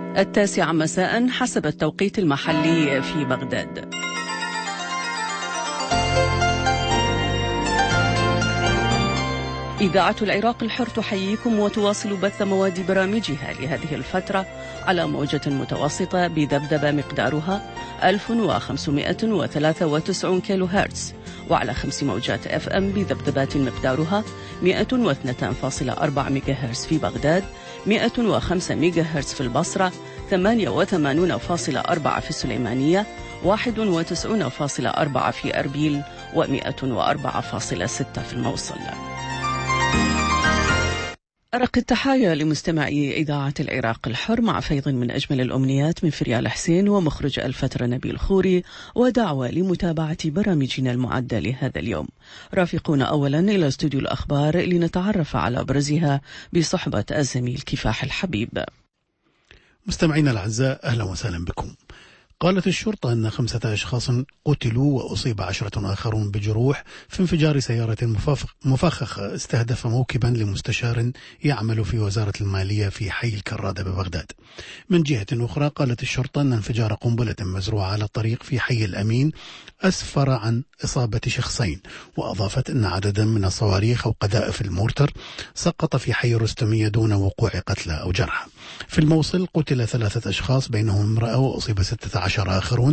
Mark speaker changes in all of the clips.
Speaker 1: 9 مساء حسب التوقيت المحلي في بغداد. إذاعة العراق الحر تحييكم وتواصل بث مواد برامجها لهذه الفترة على موجة متوسطة بذبذبة مقدارها 1593 كيلو هرتز، وعلى 5 موجات FM بذبذبات مقدارها 102.4 ميجا هرتز في بغداد، 105 ميجا هرتز في البصرة، 88.4 في السليمانية، 91.4 في أربيل، و104.6 في الموصل. أرق التحايا لمستمعي إذاعة العراق الحر مع فيض من أجمل الأمنيات من فريال حسين ومخرج الفترة نبيل خوري، ودعوة لمتابعة برامجنا المعدة لهذا اليوم. رافقونا أولا إلى استوديو الأخبار لنتعرف على أبرزها بصحبة الزميل كفاح الحبيب.
Speaker 2: مستمعينا الأعزاء، أهلا وسهلا بكم. قالت الشرطة أن 5 أشخاص قتلوا وأصيب 10 آخرون بجروح في انفجار سيارة مفخخة استهدف موكبا لمستشار يعمل في وزارة المالية في حي الكرادة ببغداد. من جهة أخرى قالت الشرطة أن انفجار قنبلة مزروعة على الطريق في حي الأمين أسفر عن إصابة شخصين، وأضافت أن عددا من الصواريخ أو قذائف المورتر سقط في حي رستمية دون وقوع قتلى أو جرحى. في الموصل قتل 3 أشخاص بينهم امرأة وأصيب 16 آخرون،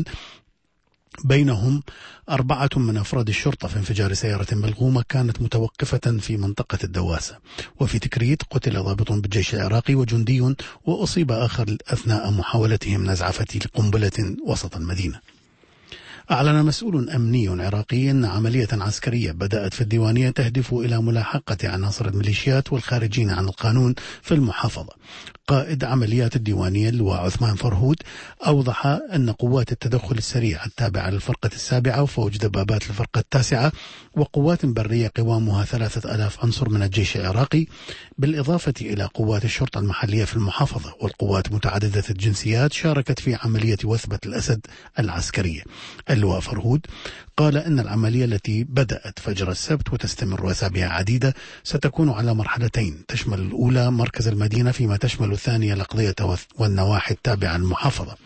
Speaker 2: بينهم 4 من أفراد الشرطة في انفجار سيارة ملغومة كانت متوقفة في منطقة الدواسة. وفي تكريت قتل ضابط بالجيش العراقي وجندي وأصيب آخر أثناء محاولتهم نزع فتيل قنبلة وسط المدينة. أعلن مسؤول أمني عراقي أن عملية عسكرية بدأت في الديوانية تهدف إلى ملاحقة عناصر الميليشيات والخارجين عن القانون في المحافظة. قائد عمليات الديوانية اللواء عثمان فرهود أوضح أن قوات التدخل السريع التابعة للفرقة 7 وفوج دبابات الفرقة 9 وقوات برية قوامها 3000 عنصر من الجيش العراقي، بالإضافة إلى قوات الشرطة المحلية في المحافظة والقوات متعددة الجنسيات شاركت في عملية وثبة الأسد العسكرية. اللواء فرهود قال أن العملية التي بدأت فجر السبت وتستمر أسابيع عديدة ستكون على مرحلتين، تشمل الأولى مركز المدينة فيما تشمل الثانية الأقضية والنواحي التابعة للمحافظة،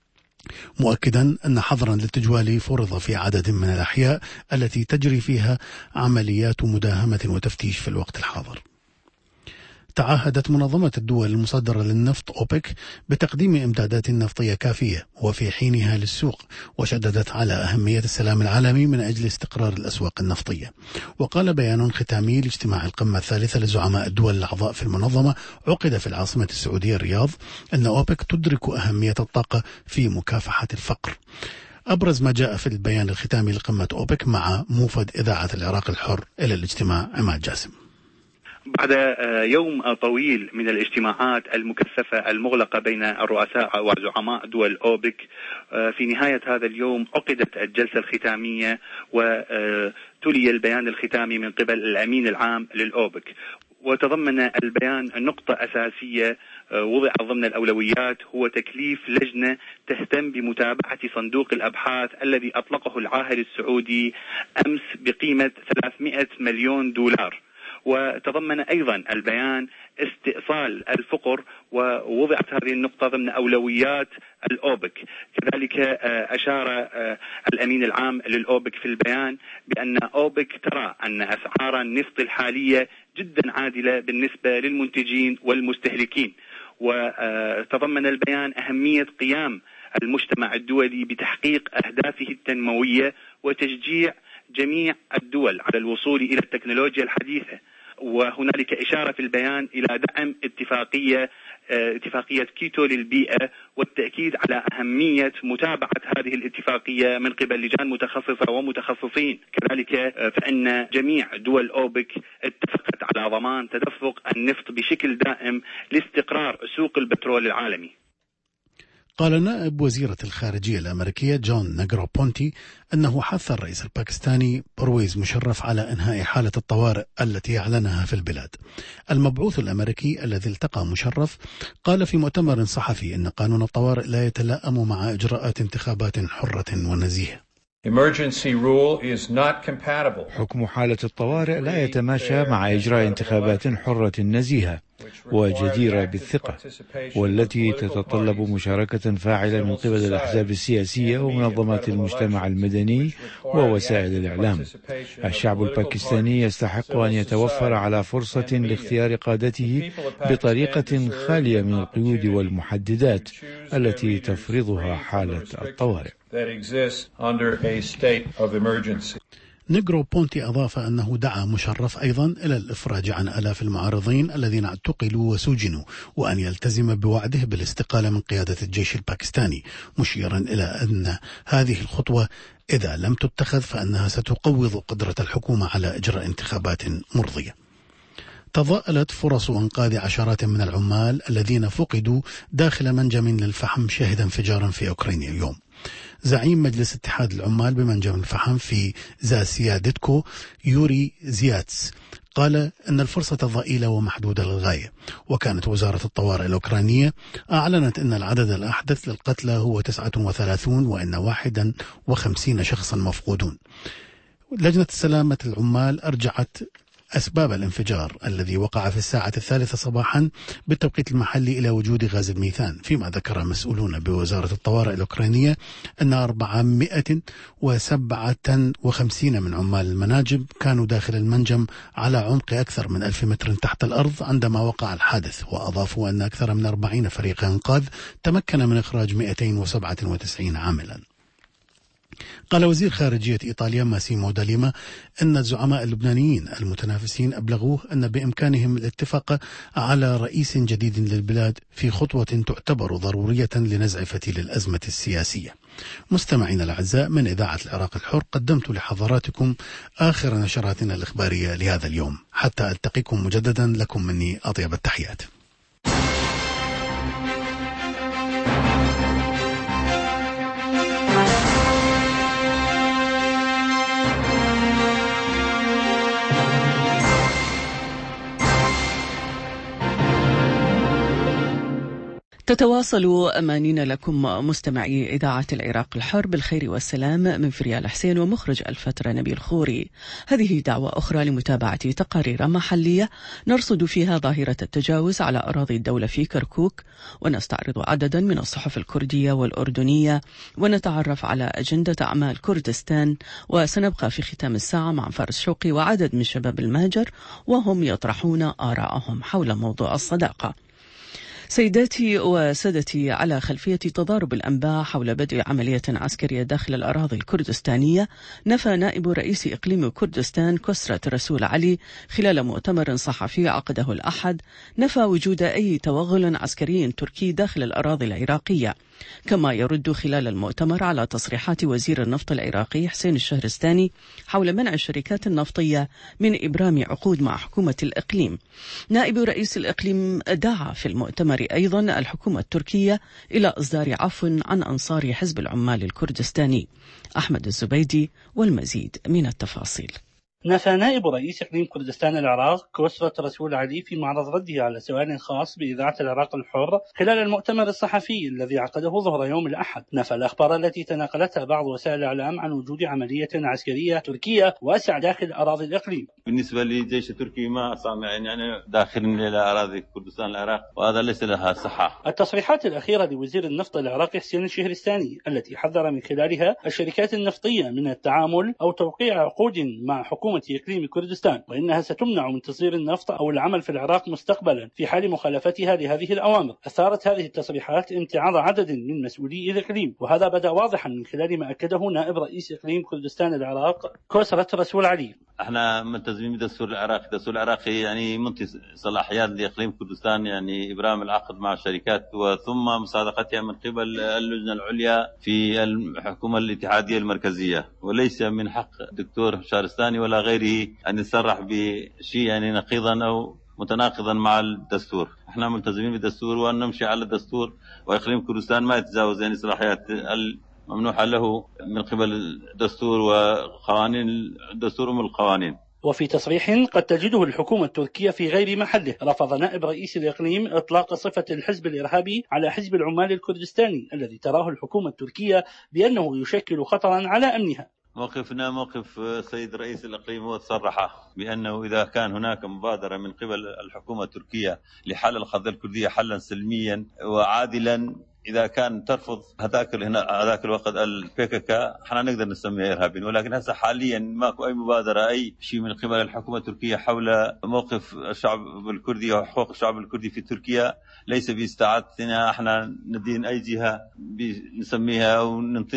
Speaker 2: مؤكدا أن حظرا للتجوال فرض في عدد من الأحياء التي تجري فيها عمليات مداهمة وتفتيش في الوقت الحاضر. تعهدت منظمة الدول المصدرة للنفط أوبك بتقديم إمدادات نفطية كافية وفي حينها للسوق، وشددت على أهمية السلام العالمي من أجل استقرار الأسواق النفطية. وقال بيان ختامي لاجتماع القمة الثالثة لزعماء الدول الأعضاء في المنظمة عقد في العاصمة السعودية الرياض أن أوبك تدرك أهمية الطاقة في مكافحة الفقر. أبرز ما جاء في البيان الختامي لقمة أوبك مع موفد إذاعة العراق الحر إلى الاجتماع عماد جاسم.
Speaker 3: بعد يوم طويل من الاجتماعات المكثفة المغلقة بين الرؤساء وزعماء دول أوبك، في نهاية هذا اليوم عقدت الجلسة الختامية وتلي البيان الختامي من قبل الأمين العام للأوبك. وتضمن البيان نقطة أساسية وضع ضمن الأولويات، هو تكليف لجنة تهتم بمتابعة صندوق الأبحاث الذي أطلقه العاهل السعودي أمس بقيمة 300 مليون دولار. وتضمن أيضا البيان استئصال الفقر، ووضعت هذه النقطة ضمن أولويات الأوبك. كذلك أشار الأمين العام للأوبك في البيان بأن أوبك ترى أن أسعار النفط الحالية جدا عادلة بالنسبة للمنتجين والمستهلكين. وتضمن البيان أهمية قيام المجتمع الدولي بتحقيق أهدافه التنموية وتشجيع جميع الدول على الوصول إلى التكنولوجيا الحديثة. وهنالك إشارة في البيان إلى دعم اتفاقية كيتو للبيئة، والتأكيد على أهمية متابعة هذه الاتفاقية من قبل لجان متخصصة ومتخصصين. كذلك فإن جميع دول أوبك اتفقت على ضمان تدفق النفط بشكل دائم لاستقرار سوق البترول العالمي.
Speaker 2: قال نائب وزيرة الخارجية الأمريكية جون نيغروبونتي أنه حث الرئيس الباكستاني برويز مشرف على إنهاء حالة الطوارئ التي أعلنها في البلاد. المبعوث الأمريكي الذي التقى مشرف قال في مؤتمر صحفي أن قانون الطوارئ لا يتلائم مع إجراءات انتخابات حرة ونزيهة.
Speaker 4: حكم حالة الطوارئ لا يتماشى مع إجراء انتخابات حرة نزيهة. وجديرة بالثقة، والتي تتطلب مشاركة فاعلة من قبل الأحزاب السياسية ومنظمات المجتمع المدني ووسائل الإعلام. الشعب الباكستاني يستحق أن يتوفر على فرصة لاختيار قادته بطريقة خالية من القيود والمحددات التي تفرضها حالة الطوارئ.
Speaker 2: نيغرو بونتي أضاف أنه دعا مشرف أيضا إلى الإفراج عن آلاف المعارضين الذين اعتقلوا وسجنوا، وأن يلتزم بوعده بالاستقالة من قيادة الجيش الباكستاني، مشيرا إلى أن هذه الخطوة إذا لم تتخذ فأنها ستقوض قدرة الحكومة على إجراء انتخابات مرضية. تضاءلت فرص إنقاذ عشرات من العمال الذين فقدوا داخل منجم للفحم شهد انفجارا في أوكرانيا اليوم. زعيم مجلس اتحاد العمال بمنجم الفحم في زاسيادتكو يوري زياتس قال أن الفرصة ضئيلة ومحدودة للغاية، وكانت وزارة الطوارئ الأوكرانية أعلنت أن العدد الأحدث للقتلى هو 39 وأن 51 شخصا مفقودون. لجنة سلامة العمال أرجعت أسباب الانفجار الذي وقع في الساعة 3 صباحا بالتوقيت المحلي إلى وجود غاز الميثان، فيما ذكر مسؤولون بوزارة الطوارئ الأوكرانية أن 457 من عمال المناجم كانوا داخل المنجم على عمق أكثر من 1000 متر تحت الأرض عندما وقع الحادث، وأضافوا أن أكثر من 40 فريق إنقاذ تمكن من إخراج 297 عاملا. قال وزير خارجية إيطاليا ماسيمو داليما أن الزعماء اللبنانيين المتنافسين أبلغوه أن بإمكانهم الاتفاق على رئيس جديد للبلاد في خطوة تعتبر ضرورية لنزع فتيل الأزمة السياسية. مستمعينا الأعزاء، من إذاعة العراق الحر قدمت لحضراتكم آخر نشراتنا الإخبارية لهذا اليوم. حتى ألتقيكم مجددا، لكم مني أطيب التحيات.
Speaker 1: تتواصل أمانينا لكم مستمعي إذاعة العراق الحر بالخير والسلام من فريال حسين ومخرج الفترة نبيل خوري. هذه دعوة أخرى لمتابعة تقارير محلية نرصد فيها ظاهرة التجاوز على أراضي الدولة في كركوك، ونستعرض عددا من الصحف الكردية والأردنية ونتعرف على أجندة أعمال كردستان. وسنبقى في ختام الساعة مع فارس شوقي وعدد من شباب المهجر وهم يطرحون آراءهم حول موضوع الصداقة. سيداتي وسادتي، على خلفية تضارب الأنباء حول بدء عملية عسكرية داخل الأراضي الكردستانية، نفى نائب رئيس إقليم كردستان كسرة رسول علي خلال مؤتمر صحفي عقده الأحد نفى وجود أي توغل عسكري تركي داخل الأراضي العراقية، كما يرد خلال المؤتمر على تصريحات وزير النفط العراقي حسين الشهرستاني حول منع الشركات النفطية من إبرام عقود مع حكومة الإقليم. نائب رئيس الإقليم دعا في المؤتمر أيضا الحكومة التركية إلى إصدار عفو عن أنصار حزب العمال الكردستاني. أحمد الزبيدي والمزيد من التفاصيل.
Speaker 5: نفى نائب رئيس إقليم كردستان العراق كسرة رسول علي في معرض رده على سؤال خاص بإذاعة العراق الحر خلال المؤتمر الصحفي الذي عقده ظهر يوم الأحد. نفى الأخبار التي تناقلتها بعض وسائل الإعلام عن وجود عملية عسكرية تركية واسعة داخل أراضي الإقليم.
Speaker 6: بالنسبة للجيش التركي ما سامع يعني داخل إلى أراضي كردستان العراق، وهذا ليس لها صحة.
Speaker 5: التصريحات الأخيرة لوزير النفط العراقي حسين الشهرستاني التي حذر من خلالها الشركات النفطية من التعامل أو توقيع عقود مع حكومة إقليم كردستان، وإنها ستمنع من تصدير النفط أو العمل في العراق مستقبلا في حال مخالفتها لهذه الأوامر. أثارت هذه التصريحات امتعاض عدد من مسؤولي الإقليم، وهذا بدأ واضحا من خلال ما أكده نائب رئيس إقليم كردستان العراق كسرة رسول علي.
Speaker 6: احنا ملتزمين بدستور العراق، الدستور العراقي يعني منتي صلاحيات لإقليم كردستان يعني إبرام العقد مع الشركات وثم مصادقتها من قبل اللجنة العليا في الحكومة الاتحادية المركزية، وليس من حق الدكتور شهرستاني ولا غيره أن يصرح بشيء يعني نقيضا أو متناقضا مع الدستور. احنا ملتزمين بالدستور وأن نمشي على الدستور، وإقليم كردستان ما يتجاوز يعني صلاحيات ممنوحة له من قبل الدستور وقوانين الدستور والقوانين.
Speaker 5: وفي تصريح قد تجده الحكومة التركية في غير محله، رفض نائب رئيس الإقليم إطلاق صفة الحزب الإرهابي على حزب العمال الكردستاني الذي تراه الحكومة التركية بأنه يشكل خطرا على أمنها.
Speaker 6: موقفنا موقف السيد رئيس الإقليم، هو صرح بأنه إذا كان هناك مبادرة من قبل الحكومة التركية لحل القضية الكردية حلا سلميا وعادلا، إذا كان ترفض هذاك الوقت الPKK احنا نقدر نسميها إرهابيين، ولكن هسه حاليا ماكو أي مبادرة أي شيء من قبل الحكومة التركية حول موقف الشعب الكردي وحقوق الشعب الكردي في تركيا. ليس باستعادتنا احنا ندين أي جهة نسميها أو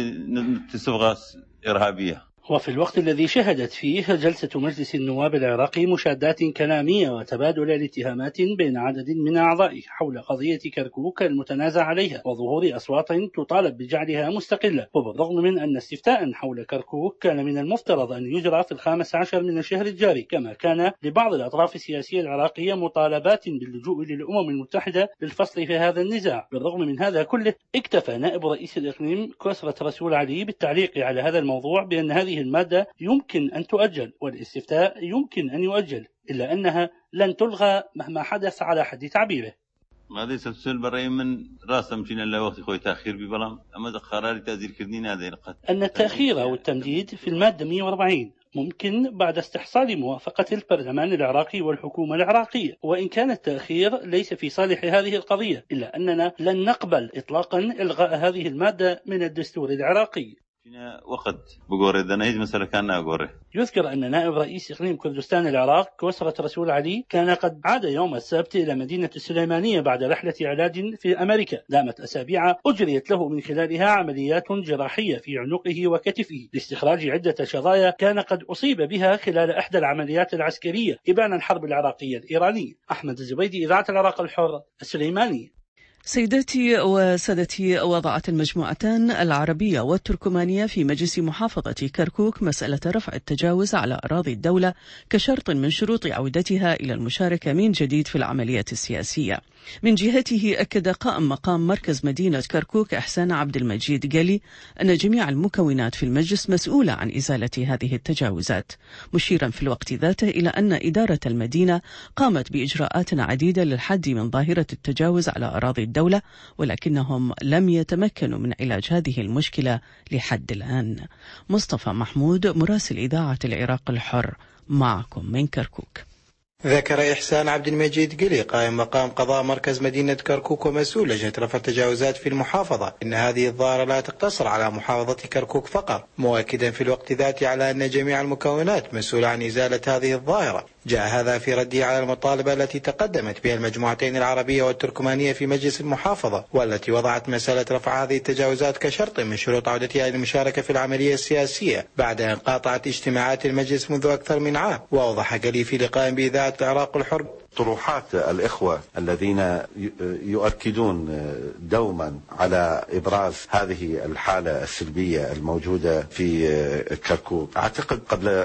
Speaker 6: ننطي صبغة إرهابية.
Speaker 5: وفي الوقت الذي شهدت فيه جلسة مجلس النواب العراقي مشادات كلامية وتبادل الاتهامات بين عدد من أعضائه حول قضية كركوك المتنازع عليها وظهور أصوات تطالب بجعلها مستقلة، وبالرغم من أن استفتاء حول كركوك كان من المفترض أن يجرى في 15 من الشهر الجاري، كما كان لبعض الأطراف السياسية العراقية مطالبات باللجوء للأمم المتحدة للفصل في هذا النزاع. بالرغم من هذا كله اكتفى نائب رئيس الإقليم كسرة رسول علي بالتعليق على هذا الموضوع بأن هذه المادة يمكن أن تؤجل والاستفتاء يمكن أن يؤجل، إلا أنها لن تلغى مهما حدث على حد تعبيره.
Speaker 6: هذه سلسلة برأي من راسم فينا لا وقت خوي تأخير ببلام أما قرار تأذير كردين هذا القتل
Speaker 5: أن التأخير أو التمديد في المادة 140 ممكن بعد استحصال موافقة البرلمان العراقي والحكومة العراقية، وإن كان التأخير ليس في صالح هذه القضية، إلا أننا لن نقبل إطلاقا إلغاء هذه المادة من الدستور العراقي.
Speaker 6: وقت بقوري دنايج مثلا كان أقوري.
Speaker 5: يذكر أن نائب رئيس إقليم كردستان العراق كسرة رسول علي كان قد عاد يوم السبت إلى مدينة السليمانية بعد رحلة علاج في أمريكا دامت أسابيع أجريت له من خلالها عمليات جراحية في عنقه وكتفه لاستخراج عدة شظايا كان قد أصيب بها خلال إحدى العمليات العسكرية إبان الحرب العراقية الإيرانية. أحمد الزبيدي، إذاعة العراق الحر، السليماني.
Speaker 1: سيداتي وسادتي، وضعت المجموعتان العربية والتركمانية في مجلس محافظة كركوك مسألة رفع التجاوز على أراضي الدولة كشرط من شروط عودتها إلى المشاركة من جديد في العملية السياسية. من جهته أكد قائم مقام مركز مدينة كركوك إحسان عبد المجيد قالي أن جميع المكونات في المجلس مسؤولة عن إزالة هذه التجاوزات، مشيرا في الوقت ذاته إلى أن إدارة المدينة قامت بإجراءات عديدة للحد من ظاهرة التجاوز على أراضي الدولة، ولكنهم لم يتمكنوا من علاج هذه المشكلة لحد الآن. مصطفى محمود، مراسل إذاعة العراق الحر، معكم من كركوك.
Speaker 7: ذكر إحسان عبد المجيد قلي قائم مقام قضاء مركز مدينة كركوك ومسؤول لجنة رفع التجاوزات في المحافظة إن هذه الظاهرة لا تقتصر على محافظة كركوك فقط، مؤكدا في الوقت ذاته على أن جميع المكونات مسؤولة عن إزالة هذه الظاهرة. جاء هذا في رده على المطالبة التي تقدمت بها المجموعتين العربية والتركمانية في مجلس المحافظة، والتي وضعت مسألة رفع هذه التجاوزات كشرط من شروط عودتها للمشاركة في العملية السياسية بعد أن قاطعت اجتماعات المجلس منذ أكثر من عام. وأوضح قلي في لقاء بإذاعة العراق الحر
Speaker 8: طروحات الإخوة الذين يؤكدون دوما على إبراز هذه الحالة السلبية الموجودة في كركوك. أعتقد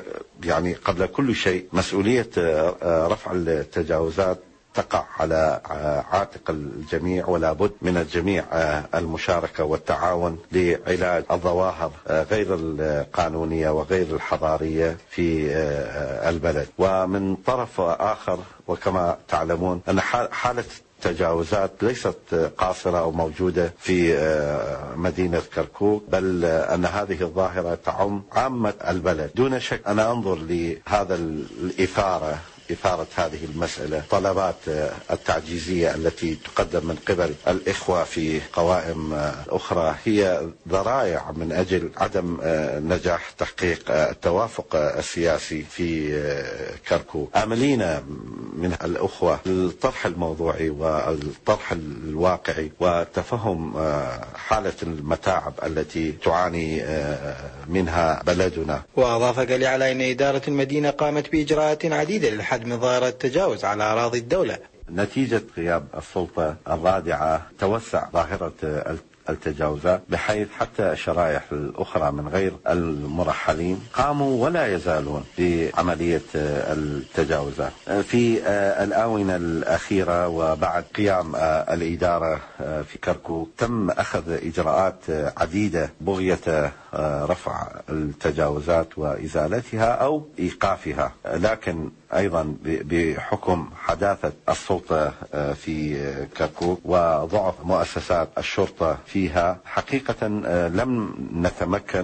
Speaker 8: قبل كل شيء مسؤولية رفع التجاوزات تقع على عاتق الجميع، ولا بد من الجميع المشاركة والتعاون لعلاج الظواهر غير القانونية وغير الحضارية في البلد. ومن طرف آخر، وكما تعلمون أن حالة التجاوزات ليست قاصرة أو موجودة في مدينة كركوك، بل أن هذه الظاهرة تعم عامة البلد. دون شك أنا أنظر لهذا إثارة هذه المسألة، طلبات التعجيزية التي تقدم من قبل الإخوة في قوائم أخرى هي ذرائع من أجل عدم نجاح تحقيق التوافق السياسي في كركوك. آملين من الأخوة الطرح الموضوعي والطرح الواقعي وتفهم حالة المتاعب التي تعاني منها بلدنا.
Speaker 7: وأضاف قال على أن إدارة المدينة قامت بإجراءات عديدة للحد من ظاهرة التجاوز على أراضي الدولة.
Speaker 8: نتيجة غياب السلطة الرادعة توسع ظاهرة التجاوزات، بحيث حتى الشرائح الأخرى من غير المرحلين قاموا ولا يزالون بعملية التجاوزات. في الآونة الأخيرة وبعد قيام الإدارة في كركوك تم أخذ إجراءات عديدة بغية رفع التجاوزات وإزالتها أو إيقافها، لكن أيضا بحكم حداثة السلطة في كركوك وضعف مؤسسات الشرطة فيها، حقيقة لم نتمكن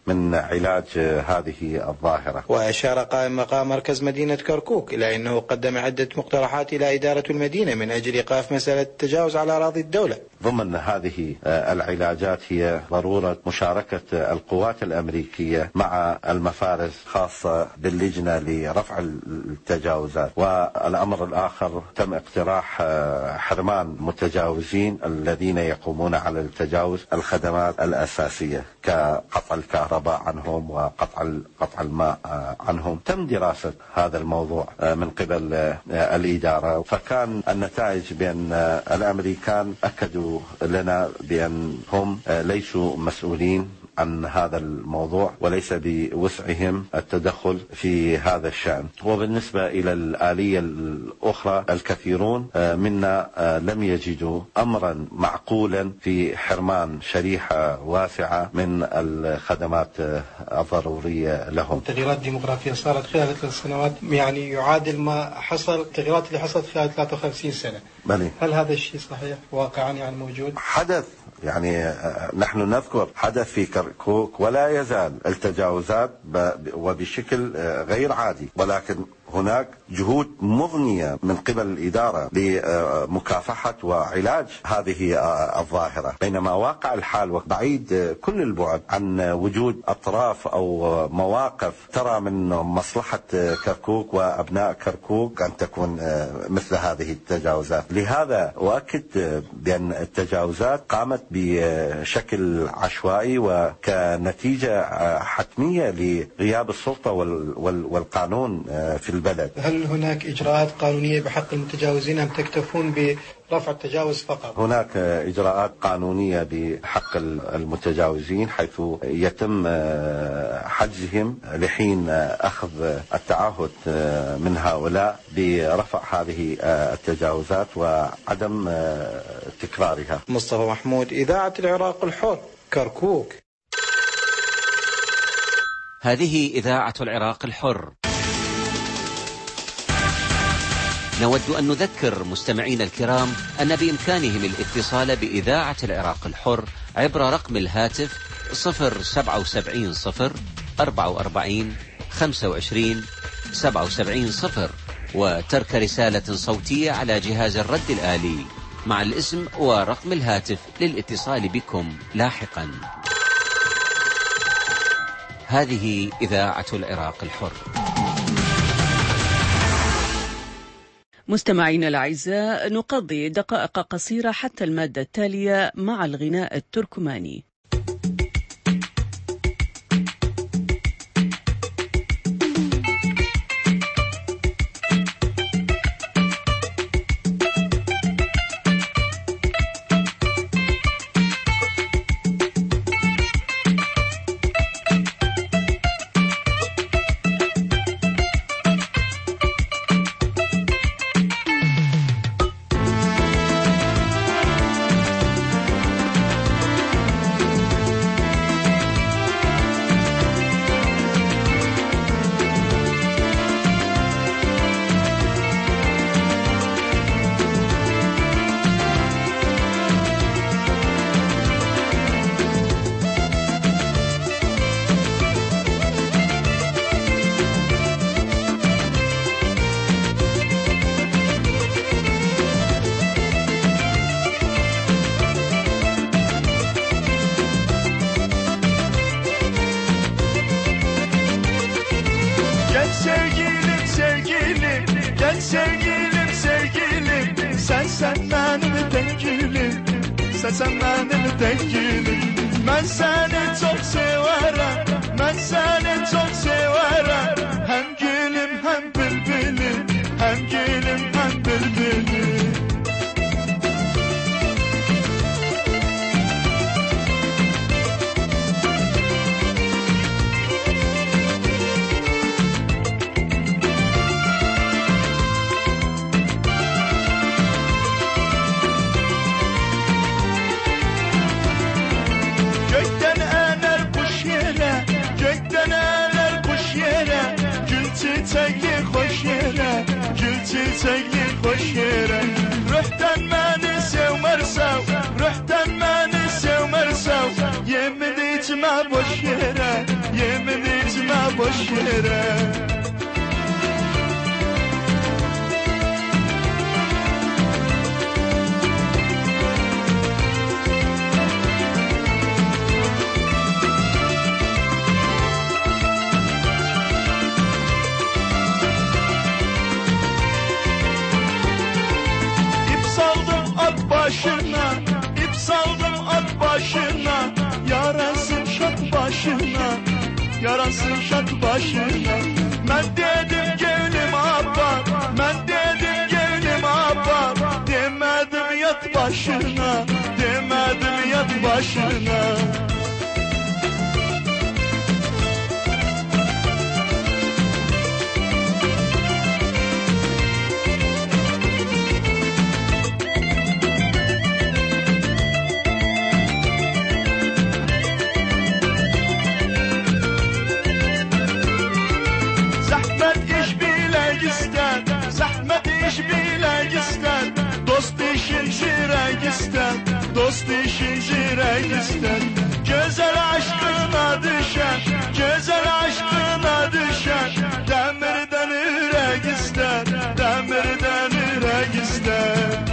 Speaker 8: من علاج هذه الظاهرة.
Speaker 7: وأشار قائم مقام مركز مدينة كركوك إلى أنه قدم عدة مقترحات إلى إدارة المدينة من أجل إيقاف مسألة التجاوز على أراضي الدولة.
Speaker 8: ضمن هذه العلاجات هي ضرورة مشاركة القوات الأمريكية مع المفارز خاصة باللجنة لرفع التجاوزات. والأمر الآخر تم اقتراح حرمان متجاوزين الذين يقومون على التجاوز الخدمات الأساسية كقطع الكهرباء عنهم وقطع الماء عنهم. تم دراسة هذا الموضوع من قبل الإدارة، فكان النتائج بأن الأمريكان أكدوا لنا بأنهم ليسوا مسؤولين عن هذا الموضوع وليس بوسعهم التدخل في هذا الشأن. وبالنسبة إلى الآلية الأخرى الكثيرون منا لم يجدوا أمرا معقولا في حرمان شريحة واسعة من الخدمات الضرورية لهم.
Speaker 9: التغييرات الديموغرافية صارت خلال 3 سنوات يعني يعادل ما حصل التغييرات اللي حصلت خلال 53 سنة.
Speaker 8: بلي.
Speaker 9: هل هذا الشيء صحيح واقعا يعني موجود؟
Speaker 8: حدث يعني نحن نذكر حدث في كركوك ولا يزال التجاوزات وبشكل غير عادي، ولكن هناك جهود مضنية من قبل الإدارة لمكافحة وعلاج هذه الظاهرة، بينما واقع الحال بعيد كل البعد عن وجود أطراف أو مواقف ترى من مصلحة كركوك وأبناء كركوك أن تكون مثل هذه التجاوزات. لهذا أؤكد بأن التجاوزات قامت بشكل عشوائي وكنتيجة حتمية لغياب السلطة والقانون في البلد.
Speaker 9: هل هناك إجراءات قانونية بحق المتجاوزين أم تكتفون برفع التجاوز فقط؟
Speaker 8: هناك إجراءات قانونية بحق المتجاوزين حيث يتم حجزهم لحين أخذ التعهد من هؤلاء برفع هذه التجاوزات وعدم تكرارها.
Speaker 7: مصطفى محمود، إذاعة العراق الحر، كركوك.
Speaker 10: هذه إذاعة العراق الحر. نود أن نذكر مستمعين الكرام أن بإمكانهم الاتصال بإذاعة العراق الحر عبر رقم الهاتف 077 0 44 25 77 0 وترك رسالة صوتية على جهاز الرد الآلي مع الاسم ورقم الهاتف للاتصال بكم لاحقا. هذه إذاعة العراق الحر.
Speaker 1: مستمعينا الأعزاء، نقضي دقائق قصيرة حتى المادة التالية مع الغناء التركماني.
Speaker 11: Sen benim tekilim. Ben seni çok severim. Ben seni çok severim. Hem gülüm hem bülbülüm. Hem gülüm hem bülbülüm. Çiçekli hoş yere, gül çiçekli hoş yere. Ruhtan beni sevmersev, ruhtan beni sevmersev. Yemin içime boş yere. yere. Başına, ip saldım at başına, yarasın şat başına, yarasın şat başına. Ben dedim gelim abba, ben dedim gelim abba, demedim yat başına, demedim yat başına. Dost işin şirek ister. Güzel aşkına düşer, güzel aşkına düşer. Demirden yürek ister, demirden yürek ister.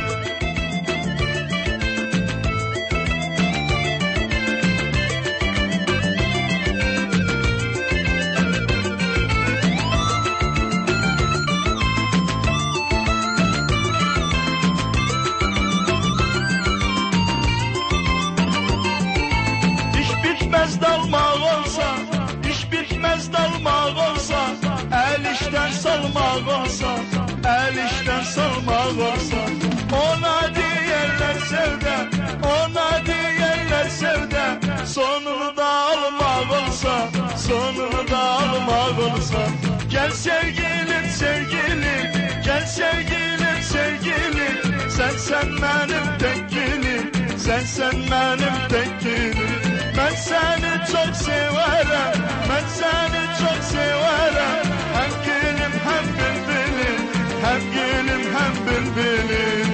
Speaker 11: El işten salmak olsa, ona diyenler sevde, ona diyenler sevde. Sonunu da almak olsa, sonunu da almak olsa. Gel sevgilim sevgilim, gel sevgilim sevgilim. Sen benim tek gülüm, sen benim tek gülüm. Ben seni çok severim, ben seni çok severim. Hem gülüm hem bülbülüm, hem gülüm hem bülbülüm.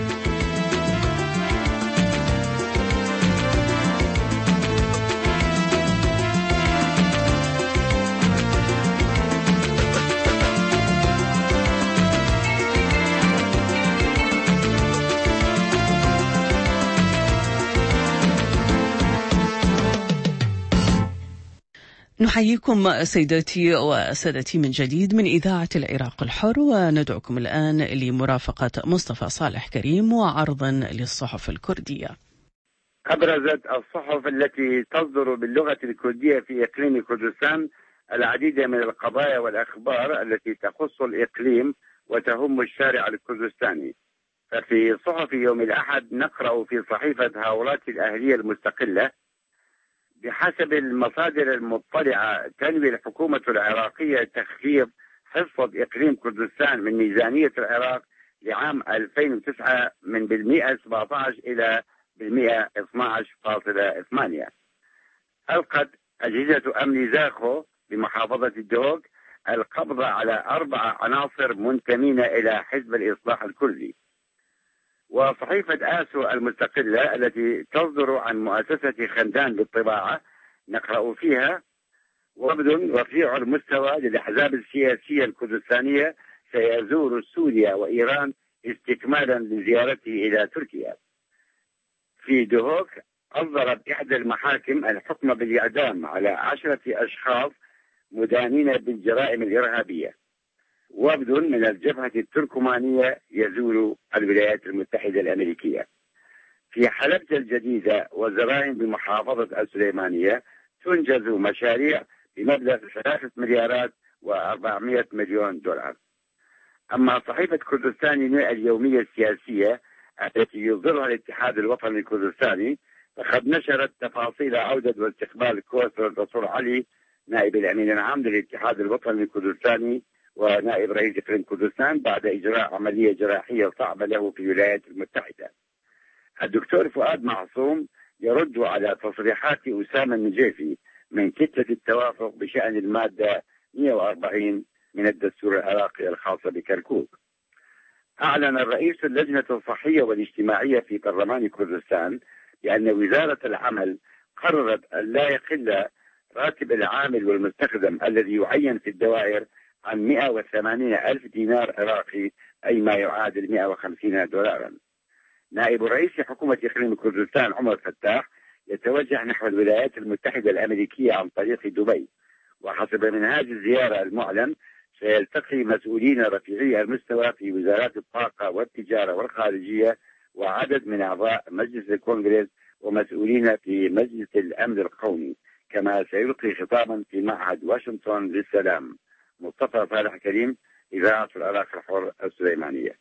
Speaker 1: نحييكم سيداتي وسادتي من جديد من إذاعة العراق الحر، وندعوكم الآن لمرافقة مصطفى صالح كريم وعرضا للصحف الكردية.
Speaker 12: أبرزت الصحف التي تصدر باللغة الكردية في إقليم كردستان العديد من القضايا والأخبار التي تخص الإقليم وتهم الشارع الكردستاني. ففي صحف يوم الأحد نقرأ في صحيفة هاولات الأهلية المستقلة: بحسب المصادر المطلعة تنوي الحكومة العراقية تخفيض حصة إقليم كردستان من ميزانية العراق لعام 2009 من 117 إلى 112.8. ألقت أجهزة أمن زاخو بمحافظة الدوق القبض على 4 عناصر منتمين إلى حزب الإصلاح الكردي. وصحيفة آسو المستقلة التي تصدر عن مؤسسة خندان للطباعة نقرأ فيها: وفد رفيع المستوى للأحزاب السياسية الكردستانية سيزور سوريا وإيران استكمالا لزيارته إلى تركيا. في دهوك أصدرت إحدى المحاكم الحكم بالإعدام على 10 أشخاص مدانين بالجرائم الإرهابية. وفد من الجبهة التركمانية يزور الولايات المتحدة الأمريكية. في حلبجة الجديدة وزراين بمحافظة السليمانية تنجز مشاريع بمبلغ 3 مليارات و400 مليون دولار. أما صحيفة كردستان اليومية السياسية التي يصدرها الاتحاد الوطني الكردستاني فقد نشرت تفاصيل عودة واستقبال كوثر الدكتور علي نائب الأمين العام للاتحاد الوطني الكردستاني ونائب رئيس إقليم كردستان بعد إجراء عملية جراحية صعبة له في الولايات المتحدة. الدكتور فؤاد معصوم يرد على تصريحات أسامة النجيفي من كتلة التوافق بشأن المادة 140 من الدستور العراقي الخاصة بكركوك. أعلن الرئيس اللجنة الصحية والاجتماعية في برلمان كردستان بأن وزارة العمل قررت أن لا يقل راتب العامل والمستخدم الذي يعين في الدوائر عن 180 ألف دينار عراقي، أي ما يعادل 150 دولارا. نائب رئيس حكومة إقليم كردستان عمر فتاح يتوجه نحو الولايات المتحدة الأمريكية عن طريق دبي، وحسب منهاج الزيارة المعلن سيلتقي مسؤولين رفيعي المستوى في وزارات الطاقة والتجارة والخارجية وعدد من أعضاء مجلس الكونغرس ومسؤولين في مجلس الأمن القومي، كما سيلقي خطابا في معهد واشنطن للسلام. مصطفى صالح كريم، إذاعة العراق الحر السليمانية.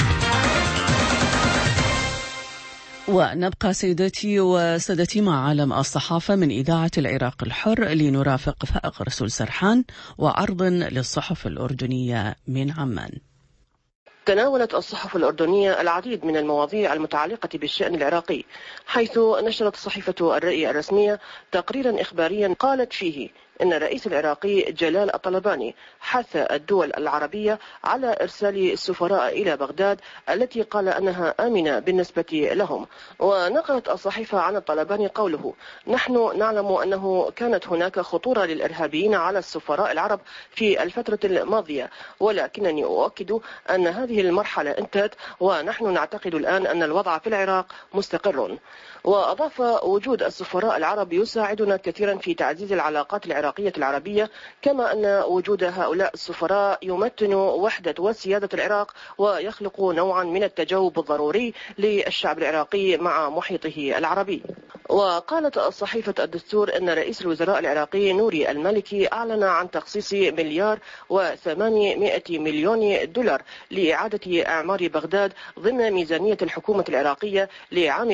Speaker 1: ونبقى سيداتي وسادتي مع عالم الصحافة من إذاعة العراق الحر لنرافق فائق رسول سرحان وعرض للصحف الأردنية من عمان.
Speaker 13: تناولت الصحف الأردنية العديد من المواضيع المتعلقة بالشأن العراقي، حيث نشرت صحيفة الرأي الرسمية تقريرا إخباريا قالت فيه إن الرئيس العراقي جلال الطلباني حث الدول العربية على إرسال السفراء إلى بغداد التي قال أنها آمنة بالنسبة لهم. ونقلت الصحيفة عن الطلباني قوله: نحن نعلم أنه كانت هناك خطورة للإرهابيين على السفراء العرب في الفترة الماضية، ولكنني أؤكد أن هذه المرحلة انتهت ونحن نعتقد الآن أن الوضع في العراق مستقر. وأضاف: وجود السفراء العرب يساعدنا كثيرا في تعزيز العلاقات العراقية العربية، كما أن وجود هؤلاء السفراء يمتن وحدة وسيادة العراق ويخلق نوعا من التجاوب الضروري للشعب العراقي مع محيطه العربي. وقالت صحيفة الدستور أن رئيس الوزراء العراقي نوري المالكي أعلن عن تخصيص $1,800,000,000 لإعادة أعمار بغداد ضمن ميزانية الحكومة العراقية لعام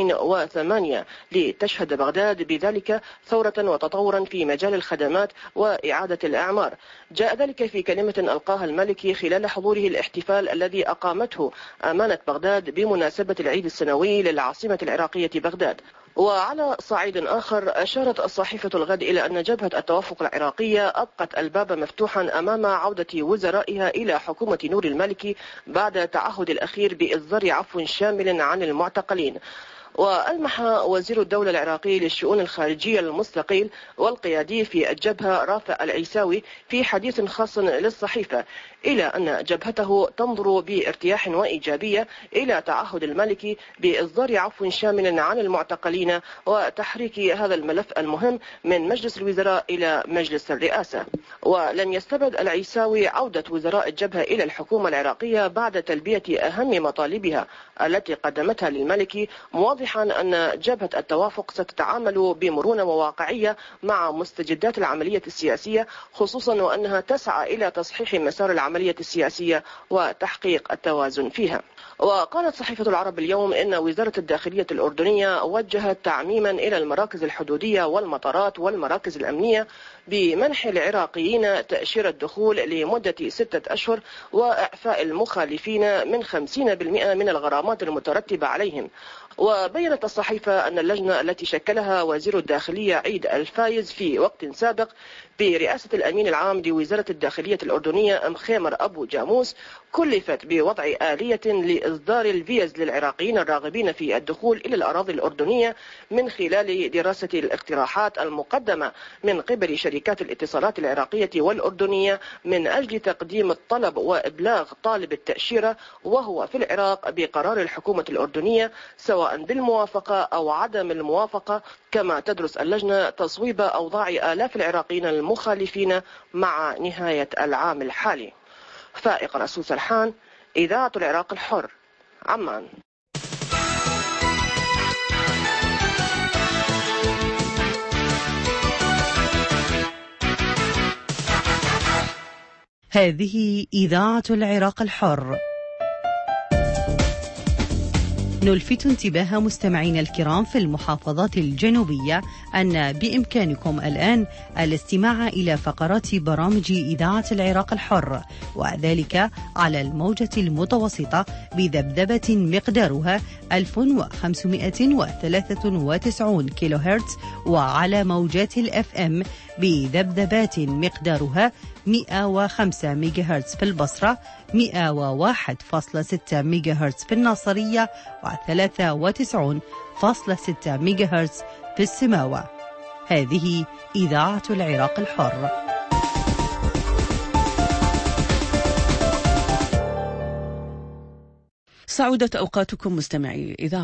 Speaker 13: 2008 لتشهد بغداد بذلك ثورة وتطورا في مجال الخدمات وإعادة الأعمار. جاء ذلك في كلمة ألقاها المالكي خلال حضوره الاحتفال الذي أقامته أمانة بغداد بمناسبة العيد السنوي للعاصمة العراقية بغداد. وعلى صعيد آخر أشارت الصحيفة الغد إلى أن جبهة التوافق العراقية أبقت الباب مفتوحا أمام عودة وزرائها إلى حكومة نور المالكي بعد تعهد الأخير بإصدار عفو شامل عن المعتقلين. وألمح وزير الدولة العراقي للشؤون الخارجية المستقيل والقيادي في الجبهة رافع العيساوي في حديث خاص للصحيفة إلى أن جبهته تنظر بارتياح وإيجابية إلى تعهد المالكي بإصدار عفو شامل عن المعتقلين وتحريك هذا الملف المهم من مجلس الوزراء إلى مجلس الرئاسة. ولم يستبد العيساوي عودة وزراء الجبهة إلى الحكومة العراقية بعد تلبية أهم مطالبها التي قدمتها للمالكي، موضحا أن جبهة التوافق ستتعامل بمرونة وواقعية مع مستجدات العملية السياسية، خصوصا وأنها تسعى إلى تصحيح مسار العملية السياسية وتحقيق التوازن فيها. وقالت صحيفة العرب اليوم إن وزارة الداخلية الأردنية وجهت تعميما إلى المراكز الحدودية والمطارات والمراكز الأمنية بمنح العراقيين تأشيرة دخول لمدة 6 أشهر وإعفاء المخالفين من 50% من الغرامات المترتبة عليهم. وبينت الصحيفة أن اللجنة التي شكلها وزير الداخلية عيد الفايز في وقت سابق برئاسة الأمين العام لوزارة الداخلية الأردنية مخيمر أبو جاموس كلفت بوضع آلية لإصدار الفيز للعراقيين الراغبين في الدخول إلى الأراضي الأردنية من خلال دراسة الاقتراحات المقدمة من قبل شركات الاتصالات العراقية والأردنية من أجل تقديم الطلب وإبلاغ طالب التأشيرة وهو في العراق بقرار الحكومة الأردنية سواء بالموافقة أو عدم الموافقة. كما تدرس اللجنة تصويب أوضاع آلاف العراقيين المخالفين مع نهاية العام الحالي. فائق رسول سرحان، إذاعة العراق الحر، عمان.
Speaker 14: هذه إذاعة العراق الحر. نلفت انتباه مستمعينا الكرام في المحافظات الجنوبية أن بإمكانكم الآن الاستماع إلى فقرات برامج إذاعة العراق الحر، وذلك على الموجة المتوسطة بذبذبة مقدارها 1593 كيلو هرتز، وعلى موجات الأف أم بذبذبات مقدارها 105 ميجا هرتز في البصرة، 101.6 ميجا هرتز في الناصرية، و93.6 ميجا هرتز في السماوة. هذه إذاعة العراق الحر.
Speaker 1: سعودت أوقاتكم مستمعي إذاعة